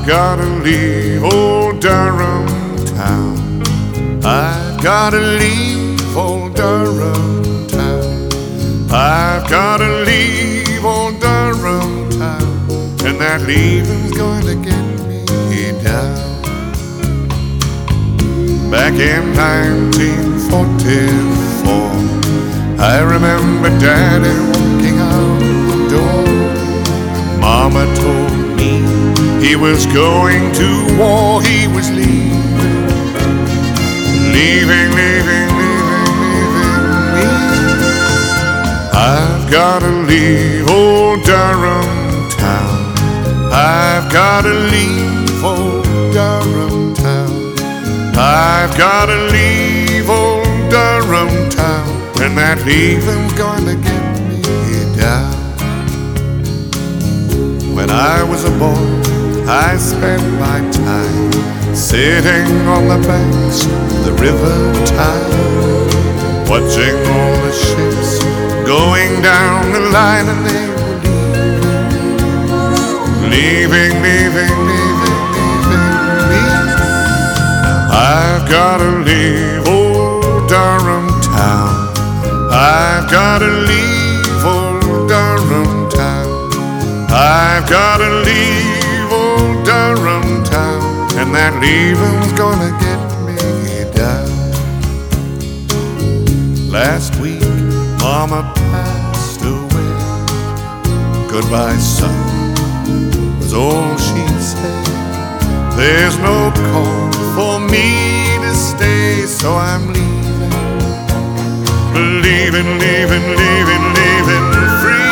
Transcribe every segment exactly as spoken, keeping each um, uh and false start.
gotta leave old Durham town. I've gotta leave old Durham town. I've gotta leave old Durham town, and that leaving's gonna get me down. Back in nineteen forty-four, I remember Daddy walking out the door. Mama told me he was going to war, he was leaving, leaving, leaving, leaving, leaving me. I've gotta leave old Durham town. I've gotta leave old Durham town. I've gotta leave old Durham town, and that leaving's gonna get me down. When I was a boy, I spent my time sitting on the banks of the river Tyne, watching all the ships going down the line, and they were leaving, leaving, leaving, leaving, leaving me. I've gotta leave old Durham town. I've gotta leave old Durham town. I've gotta leave old Durham town, and that leaving's gonna get me down. Last week, Mama passed away. Goodbye, son, was all she said. There's no call for me to stay, so I'm leaving, leaving, leaving, leaving, leaving free.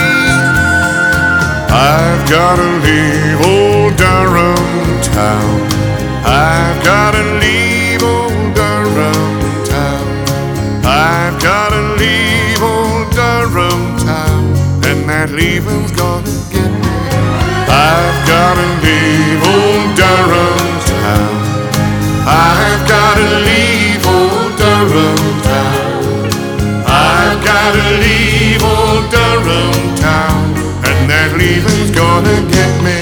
I've gotta leave old Durham town. I've gotta leave old Durham town. I've gotta leave old Durham town, and that leaving's gonna get me. I've gotta leave old Durham town. I've gotta leave old Durham town. I've gotta leave old Durham town, and that leaving's gonna get me